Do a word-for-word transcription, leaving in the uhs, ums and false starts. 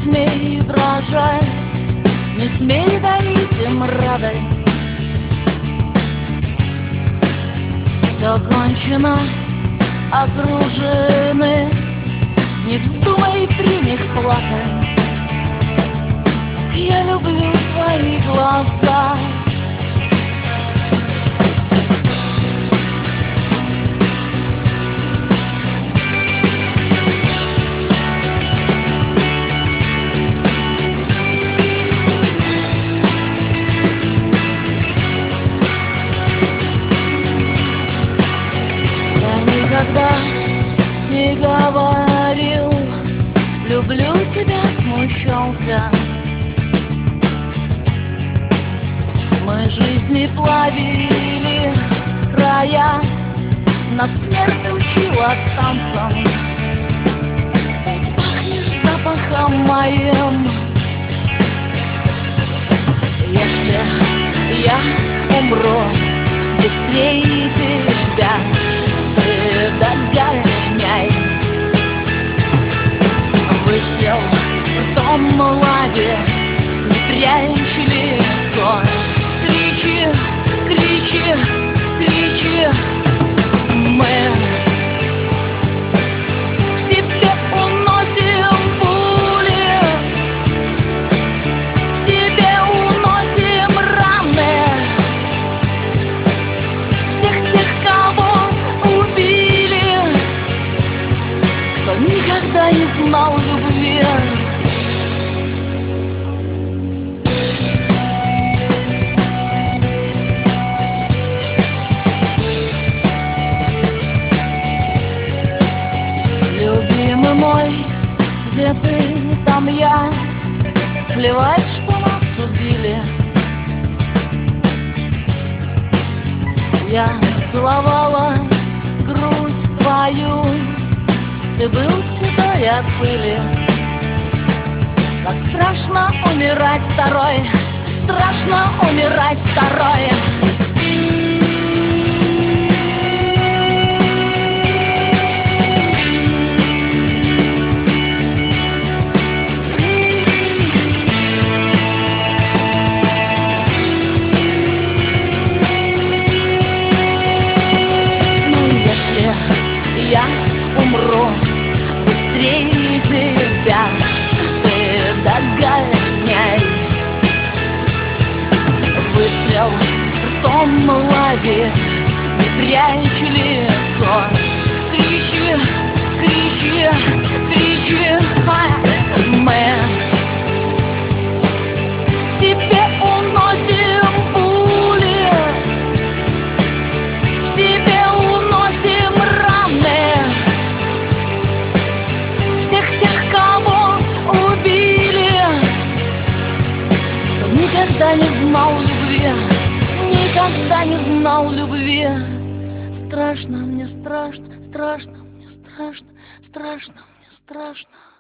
смей дрожать, не смей дарить им радость. Все кончено, окружены, не вздумай при них плакать. Я люблю твои глаза. Никогда не говорил, люблю тебя, смущался. Мы жизни плавили края, нас смерть учила танцам. Пахнешь запахом моим. Если я умру быстрее тебя, догоняй. Выстрел в том лаге, не прячь лицо. Кричи, кричи, кричи. Мы в себе уносим пули, в себе уносим раны всех тех, кого никогда не знал любви. Любимый мой, где ты, там я. Плевать, что нас убили. Я целовала грудь твою, ты был седой от пыли. Как страшно умирать второй, страшно умирать второй. Ну, если я умру быстрее тебя, ты догоняй. Выстрел в том лаге, не прячь лицо. Кричи, кричи, кричи. Мы в себе уносим пули, в себе уносим раны всех тех, кого убили. Кто никогда не знал любви, никогда не знал любви. Страшно мне, страшно, страшно мне, страшно, страшно мне, страшно.